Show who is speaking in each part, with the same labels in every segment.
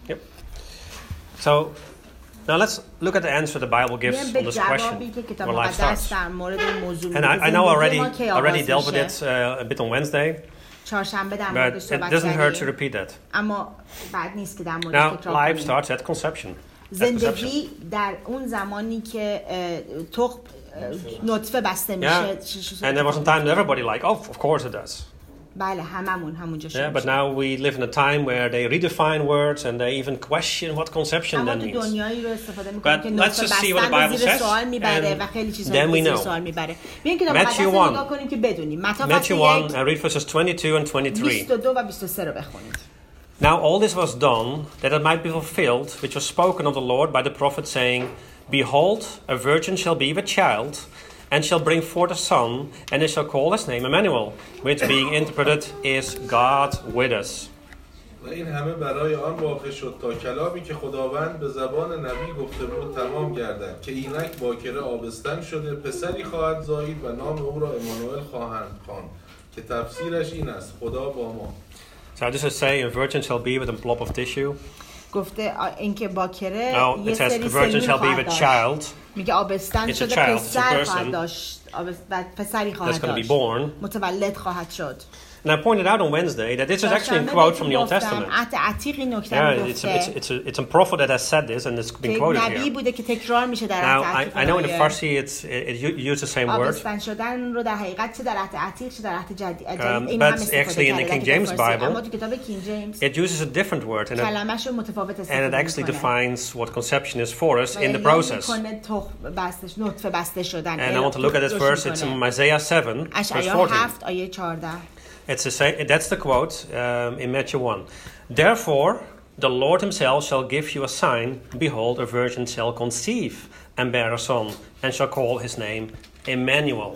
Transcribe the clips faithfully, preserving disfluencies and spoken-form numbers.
Speaker 1: Yep. So now let's look at the answer the Bible gives on this question where life starts. And I, I know already already dealt with it uh, a bit on Wednesday. But it doesn't hurt to repeat that. Now, life starts at conception.
Speaker 2: زندگی در اون زمانی که تخم نطفه بسته میشه.
Speaker 1: And there was a time that everybody like, oh, of course it does.
Speaker 2: بله هممون همونجا شد.
Speaker 1: Yeah, but now we live in a time where they redefine words and they even question what conception then means.
Speaker 2: دنیایی رو استفاده میکنن که
Speaker 1: نطفه بستن رو زیر
Speaker 2: سوال میبره و خیلی چیزا رو زیر سوال میبره. بیاین که
Speaker 1: Matthew
Speaker 2: رو نگاه کنیم که بدونیم.
Speaker 1: Matthew one, I read verses twenty-two and twenty-three.
Speaker 2: بیست و دو و بیست و سه رو بخونید.
Speaker 1: Now all this was done that it might be fulfilled, which was spoken of the Lord by the prophet, saying, Behold, a virgin shall be with child, and shall bring forth a son, and they shall call his name Emmanuel, which being interpreted is God with us.
Speaker 3: و این همه برای آن واقع شد تا کلامی که خداوند به زبان نبی گفته بود تمام گردد که اینک باکره آبستن شده پسری خواهد زایید و نام او را امانوئل خواهند خواند که تفسیرش این است خدا با ما.
Speaker 1: So this is say a virgin shall be with a blob of tissue.
Speaker 2: گفته اینکه باکره
Speaker 1: یه سری سلول خواهد داشت.
Speaker 2: میگه آبستن شده پسر خواهد داشت. پسری خواهد داشت. متولد خواهد شد.
Speaker 1: And I pointed out on Wednesday that this is actually a quote from the Old Testament. Yeah, it's a, it's, it's, a, it's a prophet that has said this and it's been quoted here. Now, I, I know in the Farsi it's, it, it uses the same word. Um, but actually in the King James Bible, it uses a different word and it, and it actually defines what conception is for us in the process. And I want to look at this verse. It's in Isaiah seven, verse fourteen. It's a say, that's the quote um, in Matthew one. Therefore, the Lord himself shall give you a sign. Behold, a virgin shall conceive and bear a son, and shall call his name Emmanuel.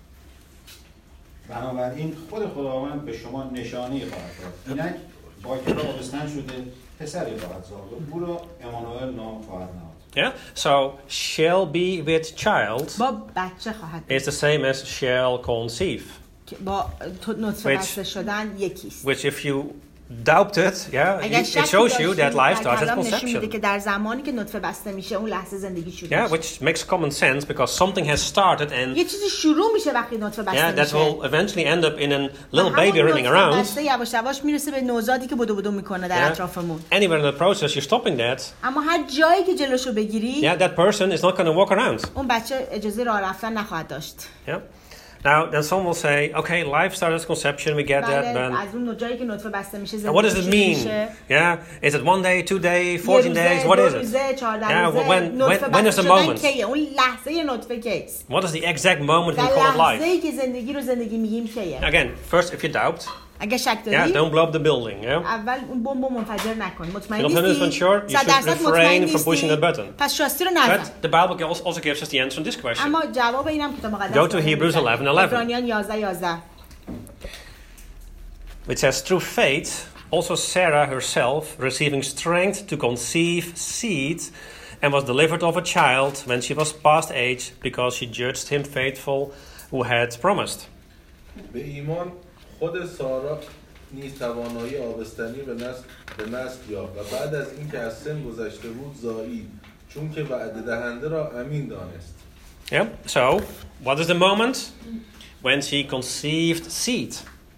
Speaker 4: بنابراین خود خداوند به شما نشانی خواهد داد. اینک باکره آبستن شده پسری خواهد زاد. او را امانوئل نام خواهد نهاد.
Speaker 1: Yeah. So shall be with child is the same as shall conceive.
Speaker 2: با نطفه بسته شدن یکیست.
Speaker 1: Which if you doubt it, yeah, it shows you that life starts at conception.
Speaker 2: که در زمانی که نطفه بسته میشه اون لحظه زندگی شروع
Speaker 1: میشه. Yeah, which makes common sense because something has started and
Speaker 2: یه چیزی شروع میشه وقتی نطفه بسته
Speaker 1: میشه. Yeah, that will eventually end up in a little baby running around.
Speaker 2: بسته یواش یواش میرسه به نوزادی که بدو بدو میکنه در اطرافمون.
Speaker 1: Anywhere in the process you're stopping that.
Speaker 2: اما هر جایی که جلوشو بگیری
Speaker 1: Yeah, that person is not going to walk around.
Speaker 2: اون بچه اجازه راه رفتن نخواهد داشت.
Speaker 1: Yeah. Now, then someone will say, okay, life started as conception, we get that, but and what does it mean? Yeah, is it one day, two days, fourteen days? What is it? Yeah, when, when, when is the moment? What is the exact moment we call it life? Again, first, if you doubt,
Speaker 2: اگه شک داری
Speaker 1: yeah, don't blow up the building, yeah?
Speaker 2: اول اون بمب منفجر نکن. مطمئن
Speaker 1: نیستی؟ sure, you should refrain from pushing the button.
Speaker 2: پس شاستی رو نزن.
Speaker 1: But the Bible also gives us the answer to this question.
Speaker 2: اما جواب اینم کتاب مقدس
Speaker 1: Go to Hebrews eleven eleven.
Speaker 2: عبرانیان یازده یازده.
Speaker 1: Which says, through faith, also Sarah herself, receiving strength to conceive seed, and was delivered of a child when she was past age, because she judged him faithful who had promised.
Speaker 3: به ایمان خود سارا نیز توانایی آبستنی به نسل به نسل یافت و بعد از اینکه از سن گذشته بود زایید چون که وعده دهنده را امین دانست.
Speaker 1: Yeah. So, what is the moment when she conceived seed?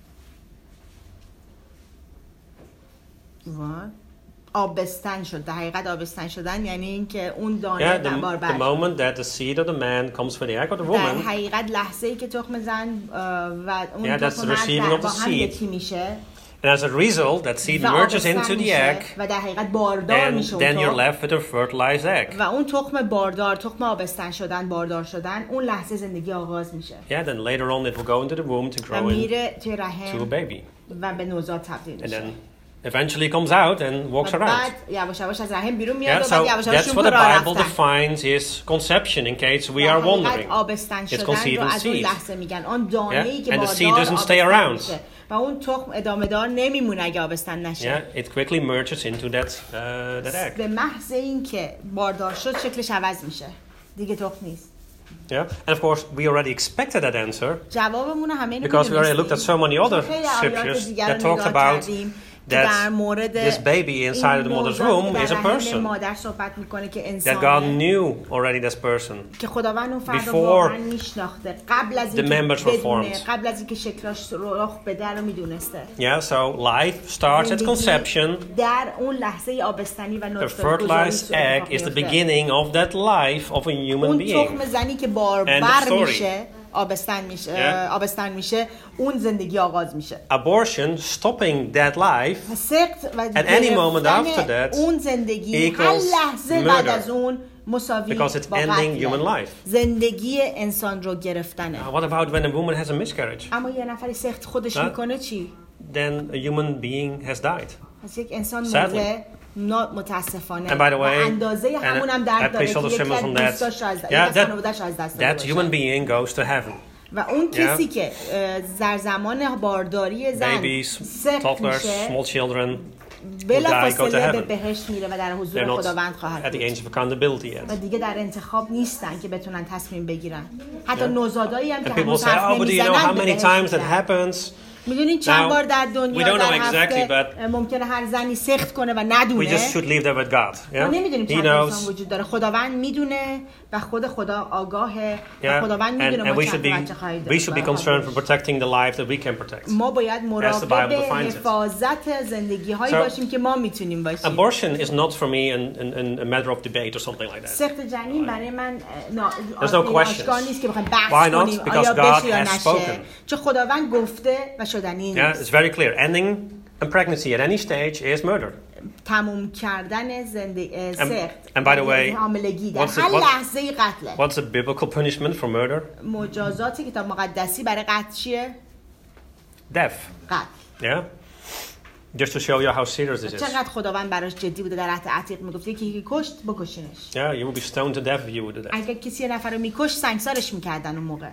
Speaker 2: What? آبستن شد. در حقیقت آبستن شدن یعنی اینکه اون دانه
Speaker 1: در بار بر. The moment that the seed of the man comes from the egg of the woman.
Speaker 2: در حقیقت لحظه‌ای که تخم زن و اون
Speaker 1: تخم مرد
Speaker 2: با هم یکی میشه.
Speaker 1: And as a result, that seed merges into the egg,
Speaker 2: و در حقیقت باردار میشه.
Speaker 1: And then you're left with a fertilized egg.
Speaker 2: و اون تخم باردار، تخم آبستن شدن، باردار شدن، اون لحظه زندگی آغاز میشه.
Speaker 1: Yeah, then later on it will go into the womb to grow into a baby.
Speaker 2: و به نوزاد تبدیل میشه.
Speaker 1: Eventually comes out and walks around.
Speaker 2: Yeah,
Speaker 1: so that's what the Bible defines is conception, in case we are wondering. It's conceiving seed. Yeah? And the seed doesn't stay around. Yeah, it quickly merges into that, uh, that egg. Yeah, and of course we already expected that answer because we already looked at so many other scriptures that talked about that this baby inside of the mother's womb is a person. That God knew already this person before the members were formed. Yeah, so life starts at conception. The fertilized egg is the beginning of that life of a human being. And the story.
Speaker 2: آبستن میشه yeah. آبستن میشه اون زندگی آغاز میشه.
Speaker 1: Abortion, stopping that life at any moment after that
Speaker 2: اون زندگی هر لحظه بعد از اون مساوی
Speaker 1: because it's ending human life.
Speaker 2: زندگی انسان رو گرفتنه.
Speaker 1: Uh, what about when a woman has a miscarriage?
Speaker 2: اما یه نفری سخت خودش میکنه چی؟
Speaker 1: Then a human being has died.
Speaker 2: پس یک انسان مرده not متاسفانه.
Speaker 1: And by the way,
Speaker 2: اندازه همون هم درد داره که یک دوستاش از دست
Speaker 1: that human being goes to heaven.
Speaker 2: و اون کسی که در زمان بارداری زن سخت میشه
Speaker 1: small children
Speaker 2: بلافاصله به بهشت میره و در حضور خداوند خواهد بود
Speaker 1: و
Speaker 2: دیگه در انتخاب نیستن که بتونن تصمیم بگیرن. حتی نوزادایی هم که هنوز حرف نمیزنن به بهشت میدونید چند بار در دنیا در هفته ممکنه هر زنی سخت کنه و ندونه.
Speaker 1: We just should leave that with God. Yeah?
Speaker 2: ما نمیدونیم چند انسان وجود داره. خداوند میدونه و خود خدا آگاهه و خداوند میدونه ما چند بچه خواهید داشت.
Speaker 1: We should be concerned for protecting the life that we can protect.
Speaker 2: ما باید مراقب حفاظت زندگی هایی باشیم که ما میتونیم باشیم.
Speaker 1: Abortion is not for me an, an, a matter of debate or something like that.
Speaker 2: سخت جنین برای من
Speaker 1: There's no questions.
Speaker 2: نیست که بخوایم بحث کنیم آیا بشه یا نشه. چون خداوند گفته و شدنی نیست.
Speaker 1: Yeah, it's very clear. Ending a pregnancy at any stage is murder.
Speaker 2: تموم کردن زندگی سخت.
Speaker 1: And by the way,
Speaker 2: حاملگی در هر لحظه قتله.
Speaker 1: What's the biblical punishment for murder?
Speaker 2: مجازات کتاب مقدسی برای قتل چیه؟
Speaker 1: Death.
Speaker 2: قتل.
Speaker 1: Yeah. Just to show you how serious this is.
Speaker 2: چقدر خداوند براش جدی بوده در عهد عتیق میگفت یکی کشت بکشینش.
Speaker 1: Yeah, you would be stoned to death if you would do that.
Speaker 2: اگه کسی یه نفر رو میکش سنگسارش میکردن اون موقع.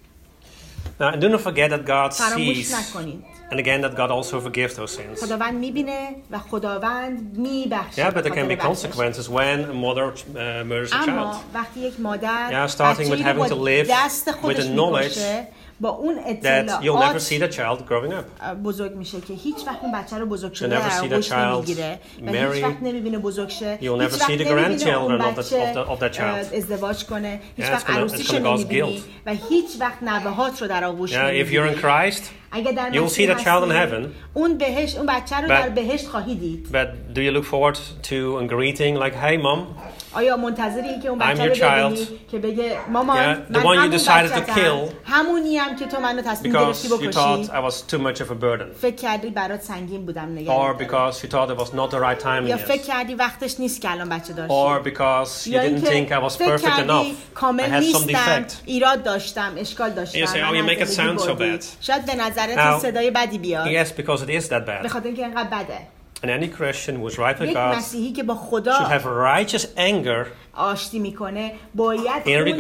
Speaker 1: Now, do not forget that God sees, and again that God also forgives those sins.
Speaker 2: خداوند میبینه و خداوند میبخشه.
Speaker 1: Yeah, but there can be consequences when a mother uh, murders a child.
Speaker 2: اما وقتی یک مادر
Speaker 1: yeah, starting with having to live with the knowledge
Speaker 2: با اون
Speaker 1: that you'll never see the child growing up.
Speaker 2: بزرگ میشه که هیچ وقت اون بچه رو بزرگ شده در آغوش نمیگیره و هیچ وقت نمیبینه بزرگ شه.
Speaker 1: You'll never see the grandchildren of, the, of, the, of that child.
Speaker 2: ازدواج کنه. هیچ وقت عروسیش نمیبینی و هیچ وقت نوه‌هات رو در آغوش نمیبینی.
Speaker 1: Yeah, if you're in Christ, you'll see the child in heaven.
Speaker 2: اون بهشت اون بچه رو در بهشت خواهی دید.
Speaker 1: But do you look forward to a greeting like, "Hey, mom"?
Speaker 2: آیا منتظری که اون بچه رو ببینی که بگه مامان
Speaker 1: من همون بچه‌ام
Speaker 2: همونی هم که تو منو تصمیم گرفتی بکشی
Speaker 1: because you thought I was too much of a burden.
Speaker 2: فکر کردی برات سنگین بودم نگران
Speaker 1: or because you thought it was not the right time
Speaker 2: یا فکر کردی وقتش نیست که الان بچه داشتی
Speaker 1: or because you didn't think I was perfect enough I had some defect
Speaker 2: ایراد داشتم اشکال داشتم
Speaker 1: you say oh you make it sound so bad
Speaker 2: شاید به نظرت صدای بدی بیاد
Speaker 1: yes because it is that bad
Speaker 2: به خاطر اینکه انقدر بده
Speaker 1: and any Christian who is right with God should have righteous anger
Speaker 2: آشتی میکنه باید اون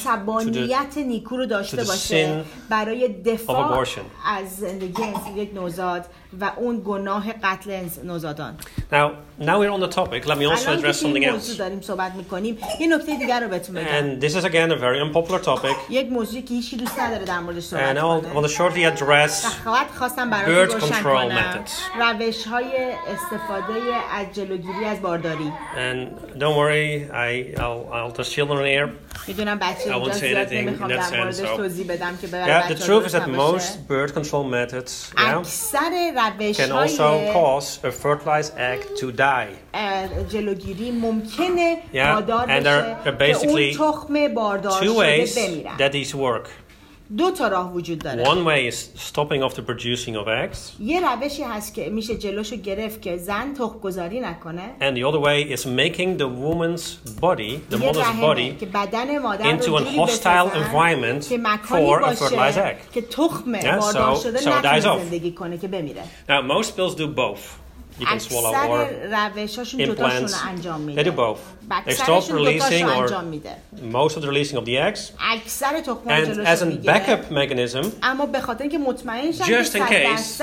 Speaker 2: عصبانیت نیکو رو داشته باشه برای دفاع از زندگی یک نوزاد و اون گناه قتل نوزادان.
Speaker 1: Now, now we're on the topic. Let me also address something else.
Speaker 2: داریم صحبت میکنیم. یه نکته دیگر رو بهتون بگم.
Speaker 1: And this is again a very unpopular topic.
Speaker 2: یک موضوعی که هیچ کی دوست نداره در موردش صحبت
Speaker 1: کنه. And I want to shortly address birth control methods.
Speaker 2: روش‌های استفاده از جلوگیری از بارداری.
Speaker 1: And don't worry, I I'll I'll just children here.
Speaker 2: میدونم بچه اینجا زیاد نمیخوام در موردش توضیح بدم که برای
Speaker 1: بچه‌ها. Yeah, the truth is that most birth control methods, yeah, can also cause a fertilized egg to die.
Speaker 2: جلوگیری ممکنه باردار بشه که اون تخم باردار شده بمیرن.
Speaker 1: That these work.
Speaker 2: دو تا راه وجود داره.
Speaker 1: One way is stopping off the producing of eggs.
Speaker 2: یه روشی هست که میشه جلوشو گرفت که زن تخم گذاری نکنه.
Speaker 1: And the other way is making the woman's body, the mother's body, into a hostile environment for a fertilized egg.
Speaker 2: که تخم باردار شده نتونه زندگی کنه که بمیره.
Speaker 1: Now most pills do both. You can swallow or implants. They do both. They stop releasing or most of the releasing of the eggs. And as a backup mechanism,
Speaker 2: اما به خاطر اینکه مطمئن شن
Speaker 1: just in case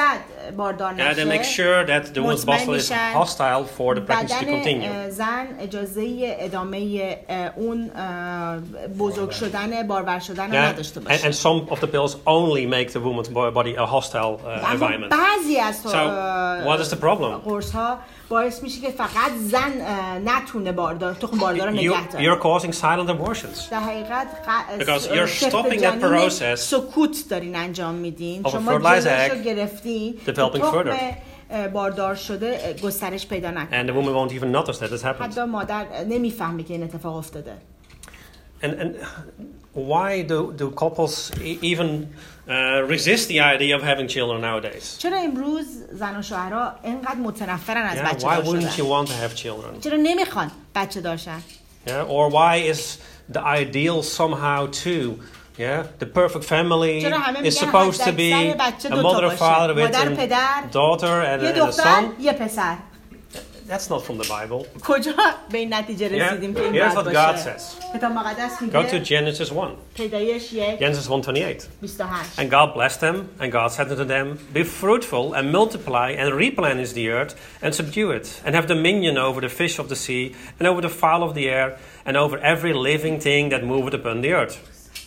Speaker 2: باردار نشه.
Speaker 1: Yeah, they make sure that the woman's body is hostile for the pregnancy to continue.
Speaker 2: زن اجازه ادامه اون بزرگ شدن بارور شدن رو نداشته باشه.
Speaker 1: And, and some of the pills only make the woman's body a hostile uh, environment.
Speaker 2: بعضی از
Speaker 1: so what is the problem?
Speaker 2: قرص ها باعث میشه که فقط زن نتونه باردار تخم باردار رو نگه داره.
Speaker 1: You're causing silent abortions.
Speaker 2: در حقیقت
Speaker 1: because you're stopping that process.
Speaker 2: سکوت دارین انجام میدین.
Speaker 1: شما جلوش رو گرفتین. Developing further.
Speaker 2: باردار شده گسترش پیدا نکنه.
Speaker 1: And the woman won't even notice that this happened.
Speaker 2: حتی مادر نمیفهمه که این اتفاق افتاده.
Speaker 1: And and why do do couples even uh, resist the idea of having children nowadays?
Speaker 2: چرا امروز زن و شوهرها اینقدر متنفرن از بچه
Speaker 1: دار
Speaker 2: شدن؟
Speaker 1: Why wouldn't you want to have children?
Speaker 2: چرا نمیخوان بچه دار شن؟
Speaker 1: Yeah, or why is the ideal somehow too? Yeah, the perfect family is supposed to be a mother and father with a daughter and a, and a son. That's not from the Bible.
Speaker 2: کجا به این نتیجه رسیدیم که این
Speaker 1: Here's what God says.
Speaker 2: کتاب مقدس میگه
Speaker 1: Go to Genesis one.
Speaker 2: پیدایش یک
Speaker 1: Genesis one twenty-eight.
Speaker 2: بیست و هشت.
Speaker 1: And God blessed them, and God said unto them, Be fruitful and multiply and replenish the earth and subdue it, and have dominion over the fish of the sea and over the fowl of the air and over every living thing that moveth upon the earth.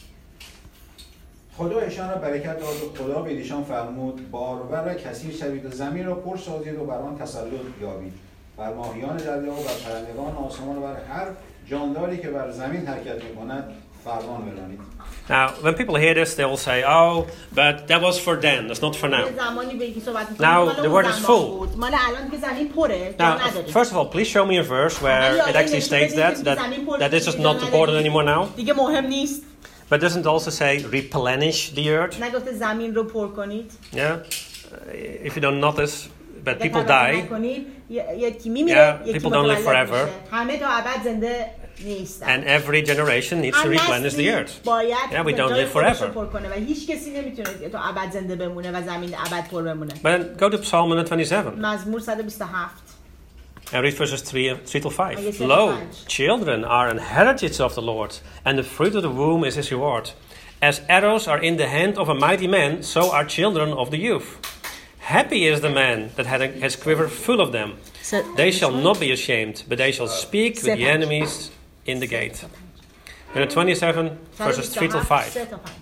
Speaker 4: خدا ایشان را برکت داد و خدا به ایشان فرمود بارور و کثیر شوید و زمین را پر سازید و بر آن تسلط یابید بر ماهیان دریا و بر پرندگان آسمان و بر هر جانداری که بر زمین حرکت می‌کند فرمان برانید.
Speaker 1: Now, when people hear this, they will say, "Oh, but that was for then. That's not for now." Now, the word is full. Now, first of all, please show me a verse where it actually states that that that this is not important anymore now. But doesn't it also say replenish the earth? Yeah. If you don't notice, but people die. Yeah, people don't live forever. And every generation needs to replenish the earth. Yeah, we don't live forever. But then go to Psalm one twenty-seven. And read verses three, three to five. Lo, children are an heritage of the Lord, and the fruit of the womb is his reward. As arrows are in the hand of a mighty man, so are children of the youth. Happy is the man that had a, his quiver full of them. They shall not be ashamed, but they shall speak with the enemies in the gate. And twenty-seven, verses three to five.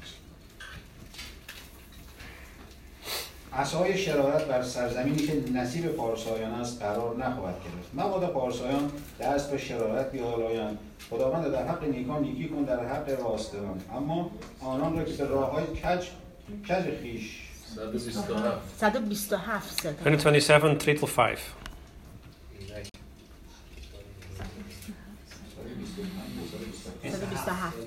Speaker 4: عصای شرارت بر سرزمینی که نصیب پارسایان است قرار نخواهد گرفت. مبادا پارسایان دست به شرارت بیالایند. خداوند در حق نیکان نیکی کن، در حق راستگان. اما آنان را که به راه‌های کج کج خویش
Speaker 2: صد و بیست و هفت
Speaker 1: one twenty-seven, three to five.
Speaker 2: صد و بیست و هفت.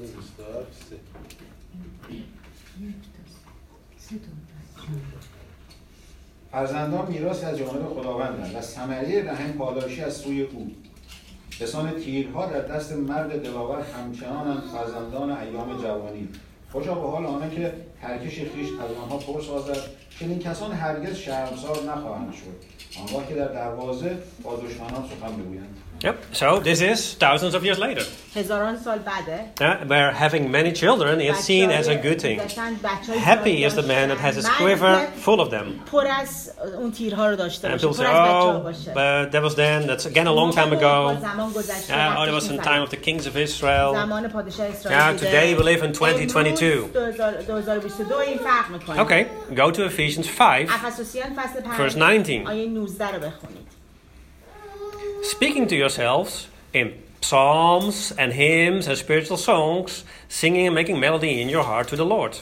Speaker 4: فرزندان میراثی از جانب خداوندند و ثمره رحم پاداشی از سوی او. بسان تیرها در دست مرد دلاور همچنانند فرزندان ایام جوانی. خوشا به حال آنها که ترکش خویش از آنها پر سازد، چنین کسان هرگز شرمسار نخواهند شد. آنگاه که در دروازه با دشمنان سخن بگویند.
Speaker 1: Yep. So this is thousands of years later.
Speaker 2: هزاران سال بعده.
Speaker 1: Yeah, where having many children is seen as a good thing. Happy is the man that has his quiver full of them.
Speaker 2: پر از اون تیرها رو داشته باشه.
Speaker 1: And people say, oh, but that was then. That's again a long time ago. Yeah, oh, it was in the time of the kings of Israel.
Speaker 2: زمان پادشاه اسرائیل.
Speaker 1: Yeah, today we live in twenty twenty-two.
Speaker 2: دوزار و بیست و دو این فرق میکنه.
Speaker 1: Okay, go to Ephesians five, verse nineteen.
Speaker 2: آیه نوزده رو بخونید.
Speaker 1: Speaking to yourselves in psalms and hymns and spiritual songs, singing and making melody in your heart to the Lord.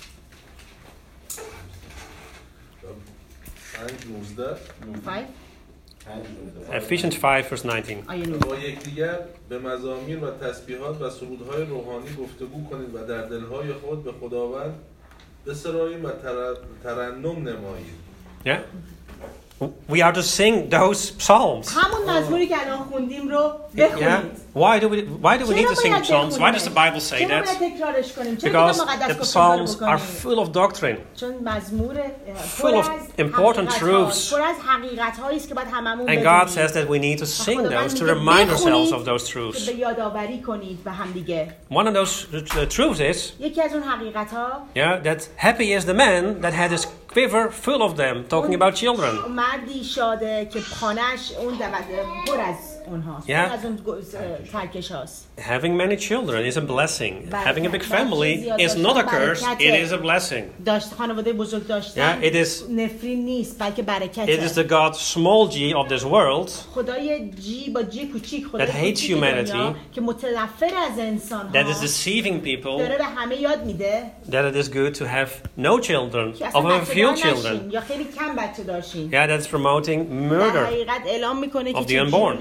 Speaker 2: Five.
Speaker 1: Ephesians five, verse nineteen.
Speaker 3: با یکدیگر به مزامیر و تسبیحات و سرودهای روحانی گفتگو کنید و در دلهای خود به خداوند بسرایید و ترنم نمایید.
Speaker 1: Yeah. We are to sing those psalms.
Speaker 2: همون مزموری که الان خوندیم رو بخونید.
Speaker 1: Why do we why do we need to sing psalms? Why does the Bible say that? Because the psalms are full of doctrine, full of important truths. And God says that we need to sing those to remind ourselves of those truths. One of those uh, truths is, yeah, that happy is the man that had his quiver full of them, talking about children. Yeah. Having many children is a blessing. Having a big family is not a curse, it is a blessing. Yeah, it is, it is the God small g of this world that hates humanity, that is deceiving people, that it is good to have no children, of a few children. Yeah, that's promoting murder of the unborn.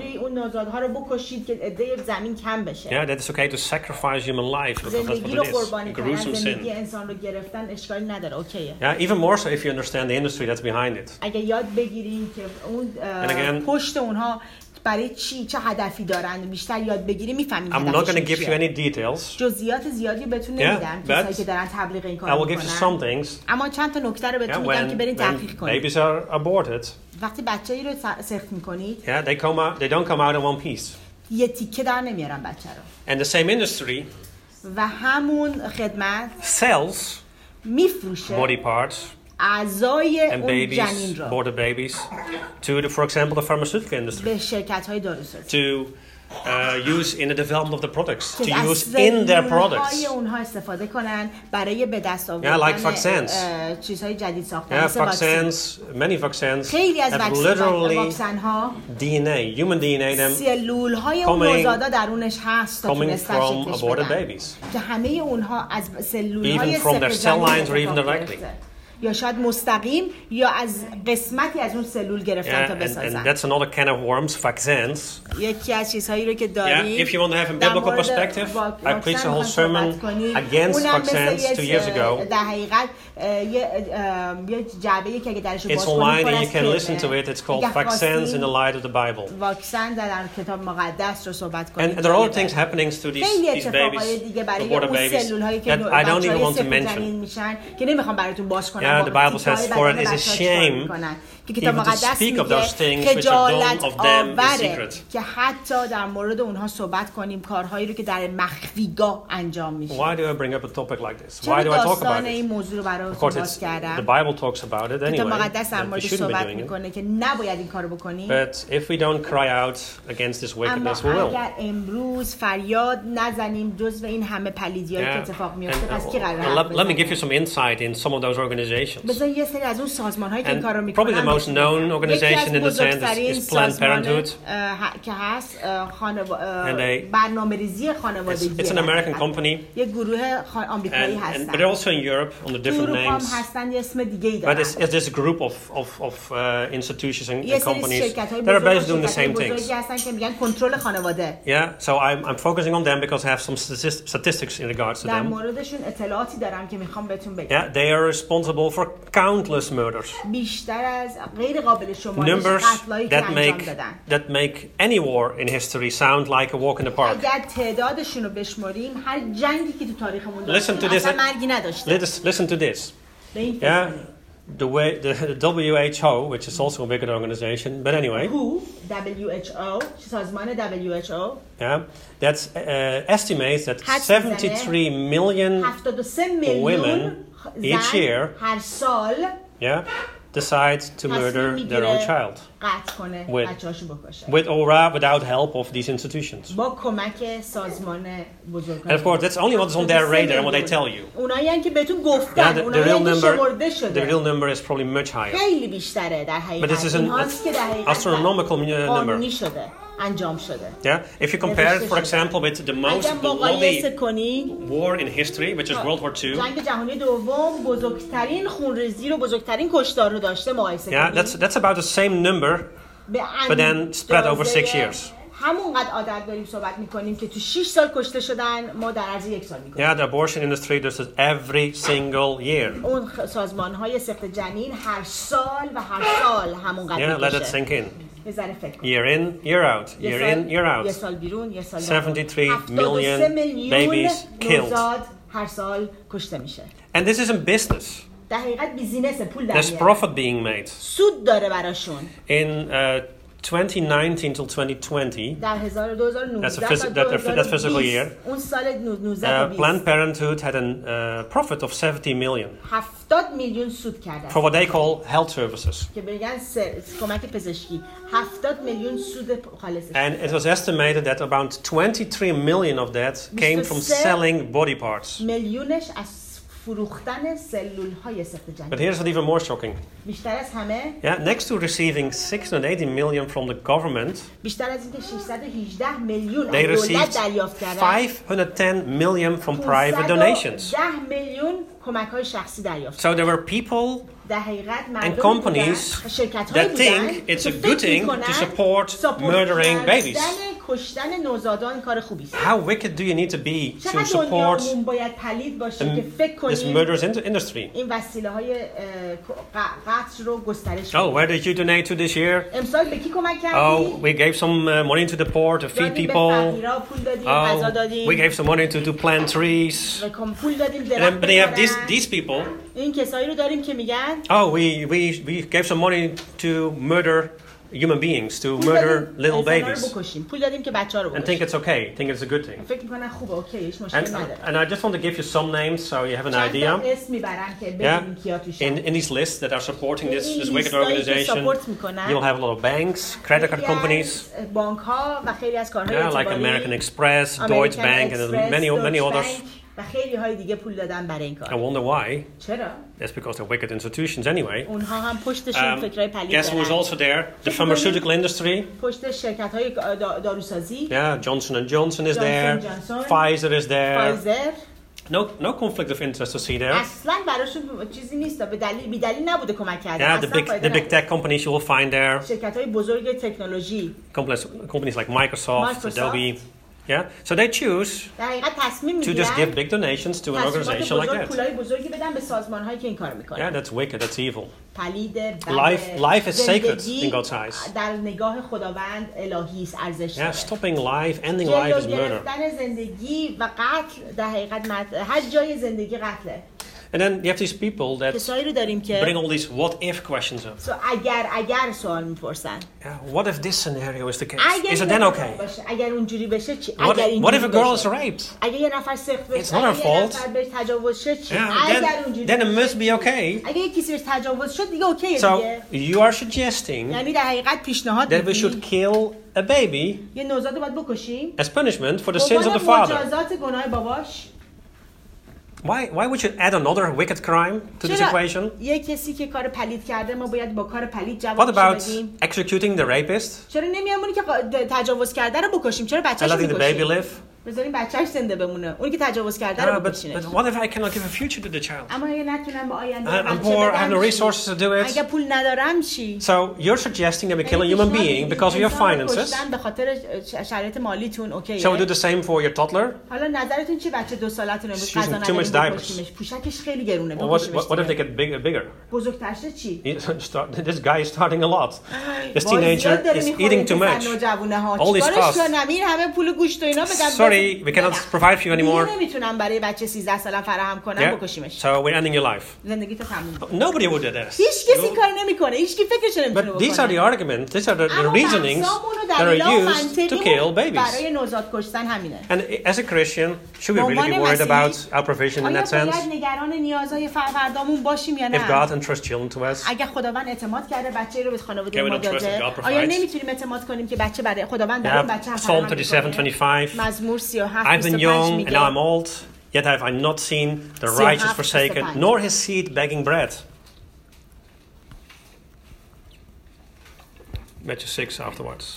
Speaker 1: Yeah, that it's okay to sacrifice human life because that's what it is. A gruesome sin. Yeah, even more so if you understand the industry that's behind it. And again,
Speaker 2: برای چی چه هدفی دارن بیشتر یاد بگیری میفهمی.
Speaker 1: I'm not going to give you any details.
Speaker 2: جزئیات زیادی بهتون نمیدم کسایی که دارن تبلیغ این کارو میکنن.
Speaker 1: I will give you some things.
Speaker 2: اما چند تا نکته رو بهتون میگم که برین تحقیق کنید.
Speaker 1: Babies are aborted.
Speaker 2: وقتی بچه‌ای رو سخت میکنید.
Speaker 1: Yeah, they come out, they don't come out in one piece.
Speaker 2: یه تیکه در نمیارن بچه رو.
Speaker 1: And the same industry.
Speaker 2: و همون خدمت.
Speaker 1: Sells.
Speaker 2: میفروشه.
Speaker 1: Body parts.
Speaker 2: اعضای
Speaker 1: and
Speaker 2: اون
Speaker 1: babies,
Speaker 2: جنین رو
Speaker 1: aborted babies, to the, for example, the pharmaceutical industry.
Speaker 2: به شرکت‌های داروسازی.
Speaker 1: To uh, use in the development of the products, to use in their products.
Speaker 2: اونها استفاده کنن برای به دست آوردن
Speaker 1: yeah, like vaccines.
Speaker 2: چیزهای جدید ساختن.
Speaker 1: Yeah, vaccines, many vaccines
Speaker 2: خیلی از
Speaker 1: واکسن‌ها D N A, human D N A them
Speaker 2: سلول‌های اون نوزادا درونش هست تا تونستن شکلش بدن. که همه اونها از سلول‌های سفت یا شاید مستقیم یا از قسمتی از اون سلول گرفتن
Speaker 1: yeah,
Speaker 2: تا بسازن.
Speaker 1: And, and that's another can of worms, vaccines.
Speaker 2: یکی از چیزهایی رو که داریم.
Speaker 1: Yeah, if you want to have a biblical perspective, I preached a whole sermon against vaccines two years ago.
Speaker 2: در حقیقت یه جعبه‌ای که اگه درش باز
Speaker 1: کنید. It's online and you can listen to it. It's called Vaccines in the Light of the Bible.
Speaker 2: واکسن در کتاب مقدس رو صحبت کنید.
Speaker 1: And, and there are other things happening to these these babies, aborted babies, that I don't even want to mention.
Speaker 2: که نمیخوام براتون باز کنم.
Speaker 1: Yeah, the Bible says, for it is a shame even to speak of those things which are done of them in secret.
Speaker 2: که حتی در مورد اونها صحبت کنیم کارهایی رو که در مخفیگاه انجام میشه.
Speaker 1: Why do I bring up a topic like this? Why do I talk about it?
Speaker 2: این موضوع رو براتون باز کردم.
Speaker 1: The Bible talks about it anyway.
Speaker 2: کتاب مقدس در موردش صحبت میکنه که نباید این کارو بکنیم.
Speaker 1: But if we don't cry out against this wickedness, we will.
Speaker 2: اگر امروز فریاد نزنیم جزو این همه پلیدیایی که اتفاق میفته پس کی قراره؟
Speaker 1: Let me give you some insight in some of those organizations.
Speaker 2: بذار یه سری از اون سازمان‌هایی که این کارو میکنن.
Speaker 1: Probably the most known organization in the sense is, is Planned Parenthood.
Speaker 2: که هست برنامه‌ریزی خانوادگی.
Speaker 1: It's an American company.
Speaker 2: یه گروه آمریکایی هستن.
Speaker 1: But they're also in Europe under different names.
Speaker 2: هستن یه اسم دیگه‌ای دارن.
Speaker 1: But it's, it's this group of of of uh, institutions and, and companies that are basically doing the same things.
Speaker 2: هستن که میگن کنترل خانواده.
Speaker 1: Yeah, so I'm I'm focusing on them because I have some statistics in regards to them.
Speaker 2: در موردشون اطلاعاتی دارم که میخوام بهتون بگم.
Speaker 1: Yeah, they are responsible for countless murders.
Speaker 2: بیشتر از غیر قابل شمارش قتلایی که انجام دادن.
Speaker 1: That make any war in history sound like a walk in the park.
Speaker 2: اگر تعدادشون رو بشماریم هر جنگی که تو تاریخمون داشتیم اصلا مرگی نداشته.
Speaker 1: Listen to this. Yeah. The way the, the W H O, which is also a bigger organization, but anyway.
Speaker 2: Who? W H O. سازمان W H O.
Speaker 1: Yeah, that's uh, estimates that seventy-three million women each year.
Speaker 2: هر سال.
Speaker 1: Yeah. Decide to murder their own child with, with or without help of these institutions. And of course, that's only what's on their radar and what they tell you. Yeah, the, the real number, the real number is probably much higher. But this is an astronomical number.
Speaker 2: انجام شده.
Speaker 1: Yeah, if you compare it, for example, with the most bloody war in history, which is World War Two.
Speaker 2: جنگ جهانی دوم بزرگترین خونریزی رو بزرگترین کشتار رو داشته مقایسه کنید.
Speaker 1: Yeah, that's that's about the same number, but then spread over six years.
Speaker 2: همونقدر عدد داریم صحبت میکنیم که تو شش سال کشته شدن ما در عرض یک سال میکنیم.
Speaker 1: Yeah, the abortion industry does it every single year.
Speaker 2: اون سازمان‌های سقط جنین هر سال و هر سال همونقدر
Speaker 1: میکشه. Yeah, let it sink in. Year in, year out. Year in, year out. seventy-three million babies killed. And this is in business. There's profit being made. In uh, twenty nineteen till twenty twenty, that's a phys- that, that physical year, uh, Planned Parenthood had a uh, profit of seventy million for what they call health services. And it was estimated that about twenty-three million of that came from selling body parts. But here's what even more shocking. Yeah, next to receiving six hundred eighty million from the government, they received five hundred ten million from private donations. So there were people and companies that think it's a good thing to support murdering babies. How wicked do you need to be to support the, this murderous industry? Oh, where did you donate to this year? Oh, we gave some uh, money to the poor to feed people. Oh, we gave some money to, to plant trees. And then, but they have these, these people. Oh, we, we, we gave some money to murder human beings, to murder little babies, and think it's okay, think it's a good thing. And, and I just want to give you some names so you have an idea. Yeah. In, in these lists that are supporting this, this wicked organization, you'll have a lot of banks, credit card companies, yeah, like American Express, Deutsche Bank, and many, many others.
Speaker 2: و خیلی های دیگه پول دادن برای این کار.
Speaker 1: I wonder why.
Speaker 2: چرا؟
Speaker 1: That's because they're wicked institutions anyway.
Speaker 2: اونها هم پشتشون فکرای پلید
Speaker 1: دارن. Guess who was also there? The pharmaceutical industry.
Speaker 2: پشت شرکت‌های داروسازی.
Speaker 1: Yeah, Johnson and Johnson is there. Pfizer is there.
Speaker 2: Pfizer.
Speaker 1: No, no conflict of interest to see there.
Speaker 2: اصلاً براشون چیزی نیست. به دلیل بی دلیل نبوده کمک کردن.
Speaker 1: Yeah, the big, the big tech companies you will find there.
Speaker 2: شرکت‌های بزرگ تکنولوژی.
Speaker 1: Companies, companies like Microsoft, Adobe. Yeah, so they choose to just give big donations to an organization like that. Yeah, that's wicked, that's evil. Life, life is sacred in God's eyes. Yeah, stopping life, ending life is murder. And then you have these people that bring all these what-if questions up.
Speaker 2: So اگر اگر سوال میپرسن.
Speaker 1: Yeah, what if this scenario is the case? Is it then okay?
Speaker 2: اگر اونجوری بشه چی؟
Speaker 1: What, what if a girl is raped?
Speaker 2: اگر یه نفر سخت بشه.
Speaker 1: It's not her fault.
Speaker 2: اگر بهش تجاوز شد چی؟
Speaker 1: Then, then it must be okay.
Speaker 2: اگر کسی بهش تجاوز شد دیگه اوکیه
Speaker 1: دیگه. So you are suggesting
Speaker 2: یعنی در حقیقت پیشنهاد
Speaker 1: that we should kill a baby
Speaker 2: یه نوزاد باید بکشیم
Speaker 1: as punishment for the sins of the father.
Speaker 2: مجازات گناه باباش.
Speaker 1: Why, why would you add another wicked crime to this equation?
Speaker 2: یه کسی که کار پلید کرده ما باید با کار پلید جوابش
Speaker 1: بدیم. What about executing the rapist?
Speaker 2: چرا نمیامونی که تجاوز کرده رو بکشیم؟ چرا بچه‌ش رو
Speaker 1: بکشیم؟ Letting the baby live?
Speaker 2: بذاریم بچه‌ش زنده بمونه. اونی که تجاوز کرده رو بکشینش.
Speaker 1: But what if I cannot give a future to the child?
Speaker 2: اما اگه نتونم به آینده بچه
Speaker 1: I'm poor, I have no resources to do it.
Speaker 2: اگه پول ندارم چی؟
Speaker 1: So you're suggesting that we kill a human being because of your finances?
Speaker 2: به خاطر شرایط مالیتون اوکیه.
Speaker 1: Shall we do the same for your toddler?
Speaker 2: حالا نظرتون چی بچه دو سالتون امروز غذا نداره بکشیمش؟ پوشکش خیلی گرونه بکشیمش.
Speaker 1: What if they get bigger bigger?
Speaker 2: بزرگتر شه چی؟
Speaker 1: This guy is starting a lot. This teenager is eating too much. All these costs. Sorry, we cannot provide for you anymore.
Speaker 2: نمیتونم برای بچه سیزده سالم فراهم کنم بکشیمش.
Speaker 1: So we're ending your life.
Speaker 2: زندگی تو تموم.
Speaker 1: Nobody would do this.
Speaker 2: هیچ کسی کار نمیکنه. هیچ کی فکرش نمیکنه بکنه.
Speaker 1: But these are the arguments, these are the, the reasonings that are used to kill babies.
Speaker 2: برای نوزاد کشتن همینه.
Speaker 1: And as a Christian, should we really be worried about our provision in that sense?
Speaker 2: آیا باید نگران نیازهای فردامون باشیم یا نه؟
Speaker 1: If God entrusts children to us,
Speaker 2: اگه خداوند اعتماد کرده بچه‌ای رو به خانواده ما داده، آیا نمیتونیم اعتماد کنیم که بچه برای خداوند برای بچه هم
Speaker 1: Psalm thirty-seven twenty-five.
Speaker 2: مزمور سی و هفت
Speaker 1: I've been young and now I'm old, yet have I not seen the righteous forsaken, nor his seed begging bread. Matthew six afterwards.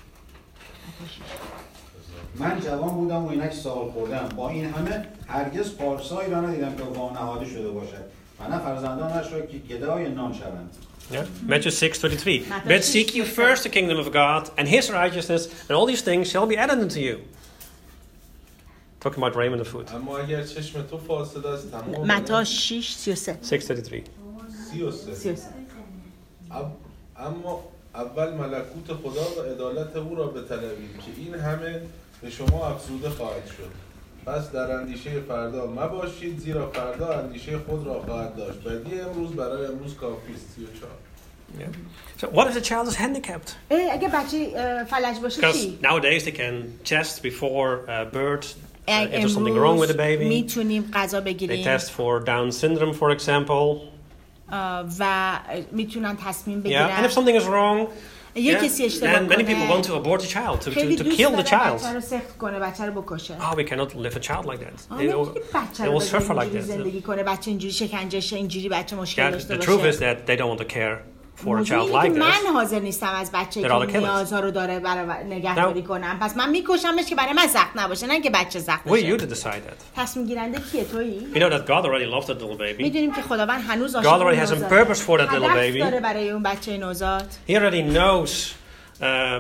Speaker 4: من جوان بودم و اینک سال خوردم، با این همه هرگز پارسایی را ندیدم که وانهاده شده باشد و نه فرزندانش را که گدای نان شوند.
Speaker 1: Yeah. Matthew six thirty-three. But seek you first the kingdom of God and his righteousness, and all these things shall be added unto you. Talking about raiment and food.
Speaker 3: اما اگر چشم تو فاسد است تمام.
Speaker 2: متی شش سی و سه.
Speaker 1: six thirty-three.
Speaker 3: سی و سه.
Speaker 2: سی و سه.
Speaker 3: اما اول ملکوت خدا و عدالت او را بطلبید که این همه به شما افزوده خواهد شد. پس در اندیشه فردا مباشید، زیرا فردا اندیشه خود را خواهد داشت. بدی امروز برای امروز کافی است. سی و چهار.
Speaker 1: Yeah. So what if the child is handicapped?
Speaker 2: اگه بچه فلج باشه چی؟
Speaker 1: Because nowadays they can test before uh, birth uh, if there's something wrong with the baby.
Speaker 2: میتونیم قضا بگیریم.
Speaker 1: They test for Down syndrome, for example.
Speaker 2: و میتونن تصمیم بگیرن.
Speaker 1: Yeah. And if something is wrong, yeah, and many people want to abort the child, to, to, to kill the child. Oh, we cannot live a child like that. It will, it will suffer like that. Yeah, the truth is that they don't want to care for a child like
Speaker 2: من حاضر نیستم از بچه که نیازها رو داره برای نگهداری کنم. پس من میکشمش که برای من سخت نباشه، نه که بچه سخت باشه.
Speaker 1: Well, you to decide that.
Speaker 2: تصمیم گیرنده کیه، تویی؟
Speaker 1: We know that God already loved that little baby.
Speaker 2: میدونیم که خداوند هنوز عاشق
Speaker 1: God already has some purpose for that little baby.
Speaker 2: داره برای اون بچه نوزاد.
Speaker 1: He already knows um,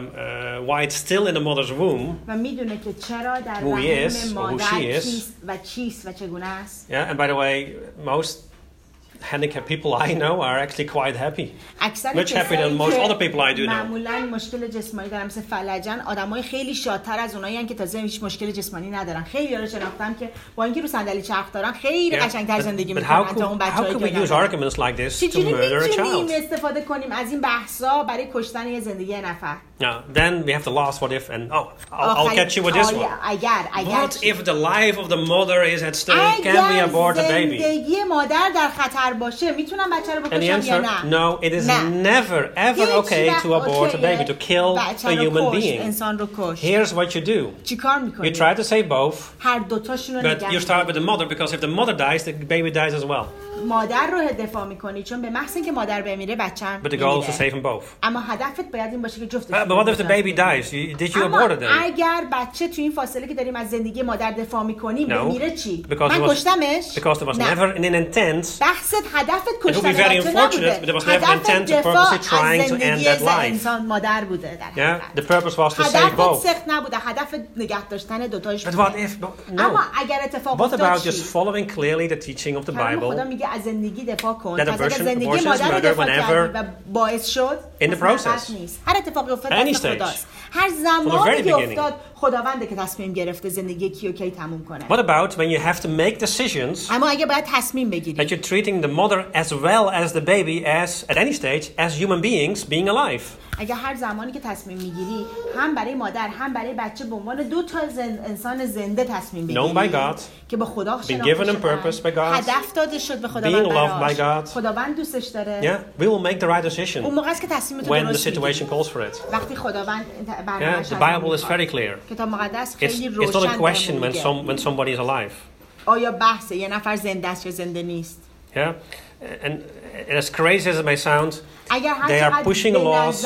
Speaker 1: uh, why it's still in the mother's womb.
Speaker 2: و میدونه که چرا در رحم مادر چیست و چیست و چگونه است.
Speaker 1: Yeah, and by the way, most handicapped people I know are actually quite happy. Much happier than most other people I do know.
Speaker 2: معمولاً مشکل جسمانی دارن مثل فلجن، آدمای خیلی شادتر از اونایی ان که تازه هیچ مشکل جسمانی ندارن. خیلی رو شناختم که با اینکه رو صندلی چرخ دارن خیلی قشنگ‌تر زندگی می‌کنن تا اون بچه‌ای که
Speaker 1: we use arguments like this to murder a child?
Speaker 2: استفاده کنیم از این بحثا برای کشتن یه زندگی نفر.
Speaker 1: Yeah, then we have the last what if, and oh, I'll, I'll catch you with this one.
Speaker 2: اگر اگر
Speaker 1: What if the life of the mother is at stake? Can we abort the baby?
Speaker 2: زندگی مادر در خطر باشه میتونم بچه رو بکشم یا نه؟
Speaker 1: No, it is never ever okay to abort a baby, to kill a human being.
Speaker 2: انسان رو کش.
Speaker 1: Here's what you do.
Speaker 2: چیکار میکنی؟
Speaker 1: You try to save both.
Speaker 2: هر دوتاشون رو نگه
Speaker 1: But you start with the mother because if the mother dies, the baby dies as well.
Speaker 2: مادر رو دفاع میکنی چون به محض اینکه مادر بمیره بچه‌م
Speaker 1: But the goal is to save them both.
Speaker 2: اما هدفت باید این باشه که جفتشون.
Speaker 1: But what if the baby dies? Did you abort it then?
Speaker 2: اگر بچه تو این فاصله که داریم از زندگی مادر دفاع میکنیم بمیره چی؟
Speaker 1: من
Speaker 2: کشتمش؟
Speaker 1: Because there was never an intent.
Speaker 2: بحثت هدفت
Speaker 1: کشتن بچه نبوده. But there was never an intent to purposely trying to end that life.
Speaker 2: انسان مادر بوده در
Speaker 1: Yeah, the purpose was to save both.
Speaker 2: هدفت سخت نبوده، هدفت نگه داشتن دوتایش.
Speaker 1: But what if? No.
Speaker 2: اما اگر اتفاق
Speaker 1: افتاد چی؟ What about just following clearly the teaching of the Bible?
Speaker 2: خدا میگه از زندگی دفاع کن.
Speaker 1: That abortion, abortion is murder whenever
Speaker 2: باعث شد
Speaker 1: in the process.
Speaker 2: هر اتفاقی افتاد
Speaker 1: Any stage.
Speaker 2: هر زمانی که افتاد خداونده که تصمیم گرفته زندگی کیو کی تموم کنه.
Speaker 1: What about when you have to make decisions?
Speaker 2: اما اگه باید تصمیم بگیری.
Speaker 1: That you're treating the mother as well as the baby as at any stage as human beings being alive.
Speaker 2: اگه هر زمانی که تصمیم میگیری هم برای مادر هم برای بچه به عنوان دو تا انسان زنده تصمیم بگیری.
Speaker 1: Known by God.
Speaker 2: که به خدا
Speaker 1: شناخته شدن.
Speaker 2: هدف داده شد به خداوند براش. خداوند دوستش داره.
Speaker 1: Yeah, we will make the right decision.
Speaker 2: اون موقع است که تصمیم تو
Speaker 1: when the situation calls for it.
Speaker 2: وقتی خداوند
Speaker 1: برنامه‌اش Yeah, the Bible is very clear.
Speaker 2: کتاب مقدس خیلی روشن.
Speaker 1: It's not a question when some when somebody is alive.
Speaker 2: آیا بحث یه نفر زنده است یا زنده نیست؟
Speaker 1: Yeah. And as crazy as it may sound, they are pushing a laws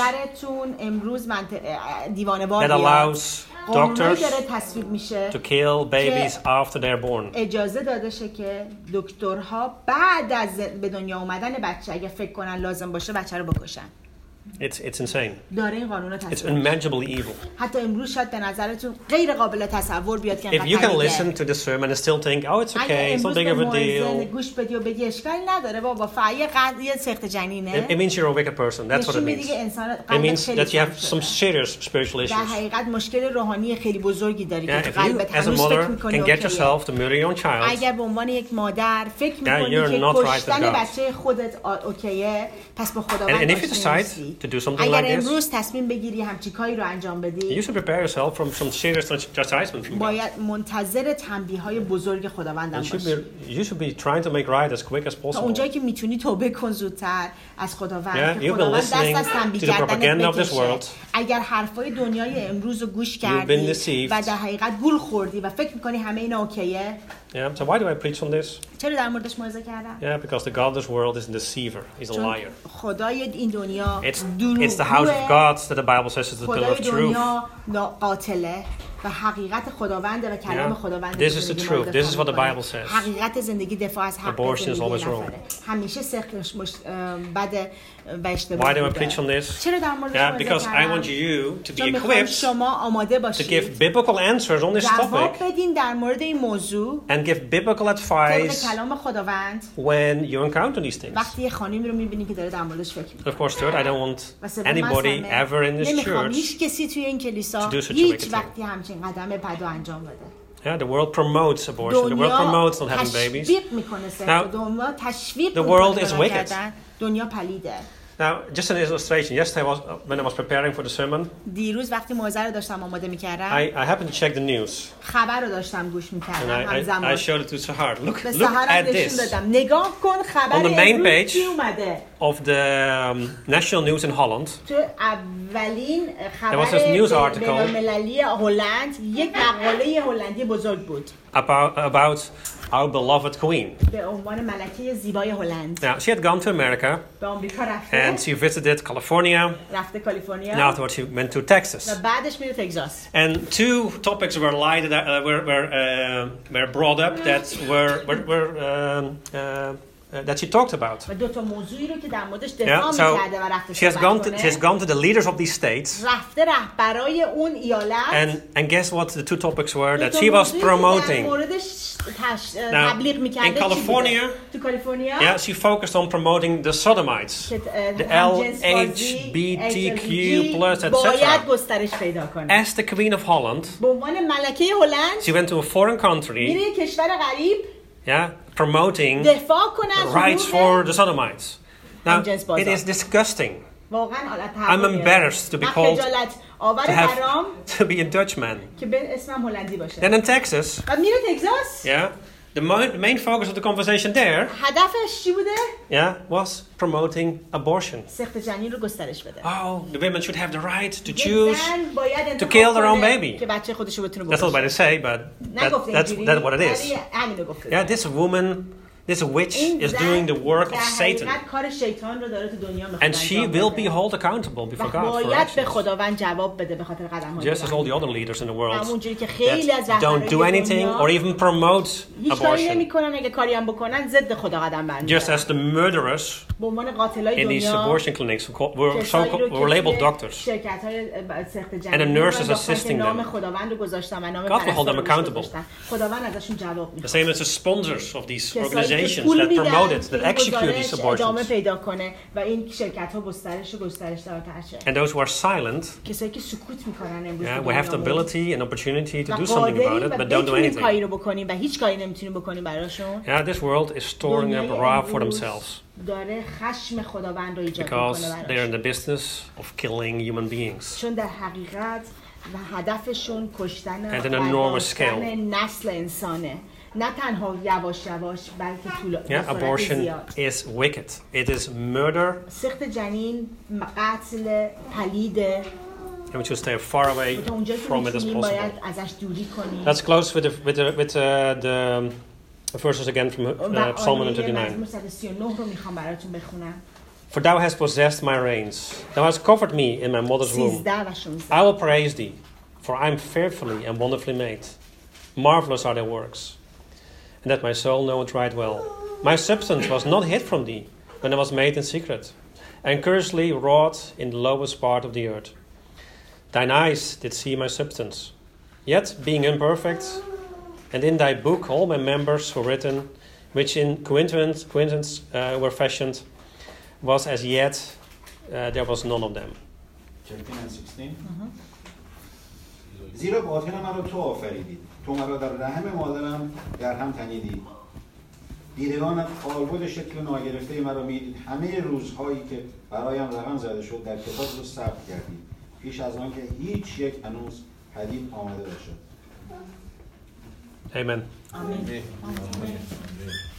Speaker 1: that allows doctors to kill babies after they're born.
Speaker 2: اجازه داده شه که دکترها بعد از به دنیا اومدن بچه اگه فکر کنن لازم باشه بچه رو بکشن.
Speaker 1: It's it's insane.
Speaker 2: داره این قانون
Speaker 1: It's unimaginably evil.
Speaker 2: حتی امروز شاید به نظرتون غیر قابل تصور بیاد که
Speaker 1: If you can listen to the sermon and still think, oh, it's okay, it's not big of a deal.
Speaker 2: گوش بدی و بگی اشکالی نداره بابا فعی قضیه سخت جنینه.
Speaker 1: It means you're a wicked person. That's what it means. It means that you have some serious spiritual issues.
Speaker 2: در حقیقت مشکل روحانی خیلی بزرگی داری که
Speaker 1: قلبت هنوز فکر می‌کنی can get yourself to murder your own child.
Speaker 2: اگر به عنوان یک مادر فکر می‌کنی که کشتن بچه خودت اوکیه پس به خداوند
Speaker 1: to do something like this.
Speaker 2: امروز تصمیم بگیری همچین کاری رو انجام بدی.
Speaker 1: You should prepare yourself from some serious chastisement from God.
Speaker 2: باید منتظر تنبیه‌های بزرگ خداوند باشی.
Speaker 1: You should be trying to make right as quick as possible.
Speaker 2: اونجایی که میتونی توبه کن زودتر از خداوند.
Speaker 1: که خداوند دست از تنبیه کردنت بکشه.
Speaker 2: اگر حرفای دنیای امروز رو گوش کردی و در حقیقت گول خوردی و فکر می‌کنی همه اینا اوکیه.
Speaker 1: Yeah, so why do I preach on this?
Speaker 2: چرا در موردش موعظه کردم؟
Speaker 1: Yeah, because the God of this world is a deceiver. He's a liar.
Speaker 2: خدای این دنیا
Speaker 1: It's, it's the house of God that the Bible says is the pillar of truth.
Speaker 2: خدای دنیا قاتله. و حقیقت خداونده و کلام خداوند.
Speaker 1: This is the truth. This is what the Bible says.
Speaker 2: حقیقت زندگی دفاع از حق زندگی نفره. همیشه سخت بد و اشتباه.
Speaker 1: Why do I preach on this?
Speaker 2: چرا در موردش
Speaker 1: Yeah, because I want you to be equipped
Speaker 2: شما آماده باشید
Speaker 1: to give biblical answers on this topic.
Speaker 2: جواب بدین در مورد این موضوع.
Speaker 1: And give biblical advice
Speaker 2: کلام خداوند.
Speaker 1: when you encounter these things.
Speaker 2: وقتی یه خانمی رو می‌بینی که داره در موردش فکر می‌کنه.
Speaker 1: Of course, third, I don't want anybody ever in this church
Speaker 2: هیچ کسی توی این کلیسا هیچ وقتی همچین قدم بدو انجام بده.
Speaker 1: Yeah, the world promotes abortion. The world promotes not having babies. Now, the world is wicked.
Speaker 2: دنیا پلیده.
Speaker 1: Now, just an illustration. Yesterday, was, when I was preparing for the sermon,
Speaker 2: دیروز وقتی موعظه رو داشتم آماده می‌کردم.
Speaker 1: I, I happened to check the news.
Speaker 2: خبر رو داشتم گوش می‌کردم
Speaker 1: همزمان. I, I showed it to Sahar. Look, look at this.
Speaker 2: نگاه کن خبر
Speaker 1: On the main page
Speaker 2: اومده.
Speaker 1: of the um, national news in Holland.
Speaker 2: تو اولین خبر
Speaker 1: There was this news article.
Speaker 2: بین‌المللی هلند یک مقاله هلندی بزرگ بود.
Speaker 1: About about our beloved queen.
Speaker 2: به عنوان ملکه زیبای هلند.
Speaker 1: Now, she had gone to America.
Speaker 2: به آمریکا رفته.
Speaker 1: And she visited California.
Speaker 2: رفته کالیفنیا.
Speaker 1: And afterwards she went to Texas.
Speaker 2: و بعدش میره تگزاس.
Speaker 1: And two topics were lighted, uh, were were uh, were brought up that were were, were um, uh, Uh, that she talked about.
Speaker 2: و دو تا موضوعی رو که در موردش
Speaker 1: Yeah,
Speaker 2: دفاع
Speaker 1: so
Speaker 2: می‌کرده و رفته
Speaker 1: she has gone to she has gone to the leaders of these states.
Speaker 2: رفته رهبرای اون ایالت.
Speaker 1: And and guess what the two topics were that she was promoting.
Speaker 2: Now,
Speaker 1: in California,
Speaker 2: to California,
Speaker 1: yeah, she focused on promoting the sodomites, the L H B T Q plus, et cetera. As the Queen of Holland, she went to a foreign country, yeah, promoting the rights for the sodomites. Now, it is disgusting. I'm embarrassed to be called to have to be a Dutchman. Then in Texas, yeah, the main, main focus of the conversation there, yeah, was promoting abortion. Oh, the women should have the right to choose to kill their own baby. That's not what they say, but that, that's, that's what it is. Yeah, this woman, this witch is doing the work of Satan. And she will be held accountable before God for actions. Just as all the other leaders in the world that don't do anything or even promote abortion. Just as the murderers in these abortion clinics were, so were labeled doctors. And the nurses assisting them. God will hold them accountable. The same as the sponsors of these organizations that promote it, that execute these abortions. And those who are silent, yeah, we have the ability and opportunity to do something about it, but don't do anything. Yeah, this world is storing up wrath for themselves. Because they're in the business of killing human beings. At an enormous scale. Yeah, abortion is wicked. It is murder. And we should stay far away from it as possible. Let's close with the, with the, with uh, the verses again from uh, Psalm one thirty-nine. For thou hast possessed my reins. Thou hast covered me in my mother's womb. I will praise thee, for I am fearfully and wonderfully made. Marvelous are thy works, and that my soul knoweth right well. My substance was not hid from thee, when I was made in secret, and curiously wrought in the lowest part of the earth. Thine eyes did see my substance. Yet, being imperfect, and in thy book all my members were written, which in coincidence, coincidence uh, were fashioned, was as yet uh, there was none of them.
Speaker 4: زیرا باطن مرا تو آفریدی، تو مرا در رحم مادرم در هم تنیدی. دیدگانت خالبد شکل ناگرفته مرا میدید. همه روزهایی که برایم رقم زده شد در کتاب رو ثبت کردید، پیش از آن که هیچ یک هنوز پدید آمده باشد.
Speaker 1: Amen.
Speaker 2: Amen. Amen. Amen.